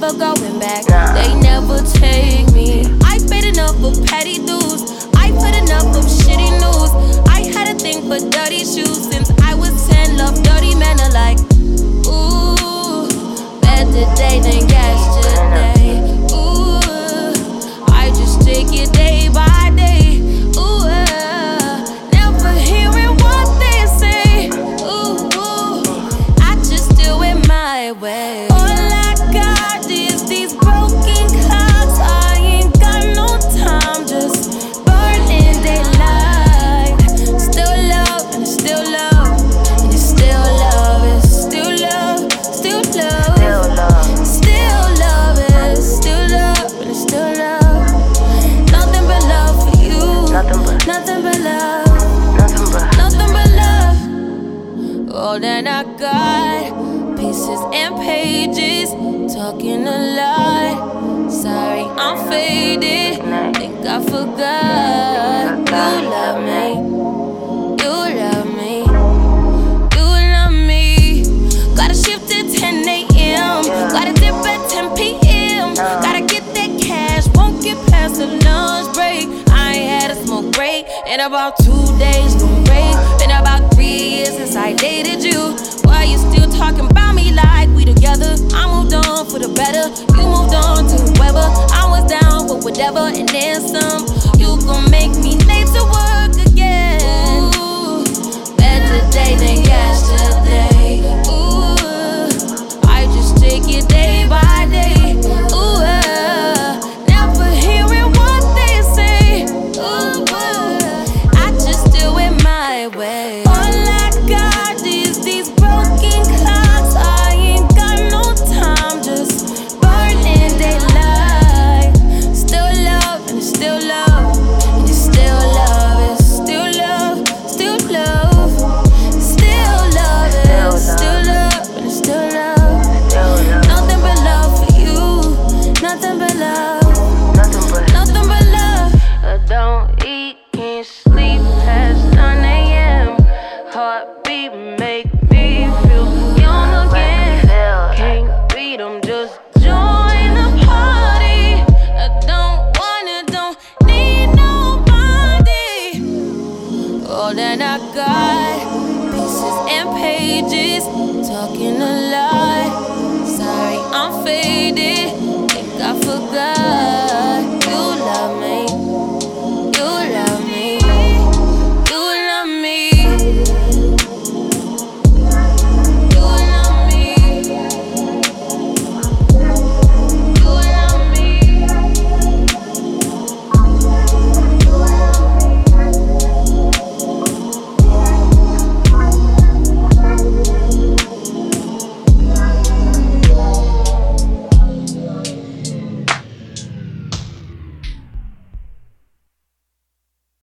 never going back. They never take me. I paid enough for petty dues. I put enough of shitty news. I had a thing for dirty shoes since I was 10. Love dirty men alike. Ooh, better day than yesterday. Ooh, I just take it day by day. Ooh, never hearing what they say. Ooh, I just do it my way. All I got is these broken clocks. I ain't got no time, just burning daylight. Still love and it's still love, and it's still love, it's still love, still love, still love, it's still love, and it's still love. Nothing but love for you, nothing but love, nothing but love. All that I got, pieces and pages, talking a lot. Sorry, I'm faded. Think I forgot. You love me. You love me. You love me. Gotta shift at 10 a.m. Gotta dip at 10 p.m. Gotta get that cash. Won't get past the lunch break. I ain't had a smoke break in about 2 days. Don't break. Been about 3 years since I dated you. Why you still talking about me like we together? I moved on for the better. You moved on to whoever. I was down for whatever and then some. You gon' make me late to work again. Ooh, better day than yesterday. Ooh, I just take it day by day. Ooh, never hearing what they say. Ooh, I just do it my way. All I got is these broken clocks. I ain't got no time, just burning daylight. Still love and it's still love, and it's still love, it's still love, still love, still love, it's still love, and it's still love. Nothing but love for you, nothing but love, nothing but love. I don't eat, can't sleep past 9 a.m. Heartbeat make me feel young again. Can't beat 'em, just join the party. I don't need nobody. All that I got, pieces and pages, talking a lot. Sorry, I'm faded. Think I forgot.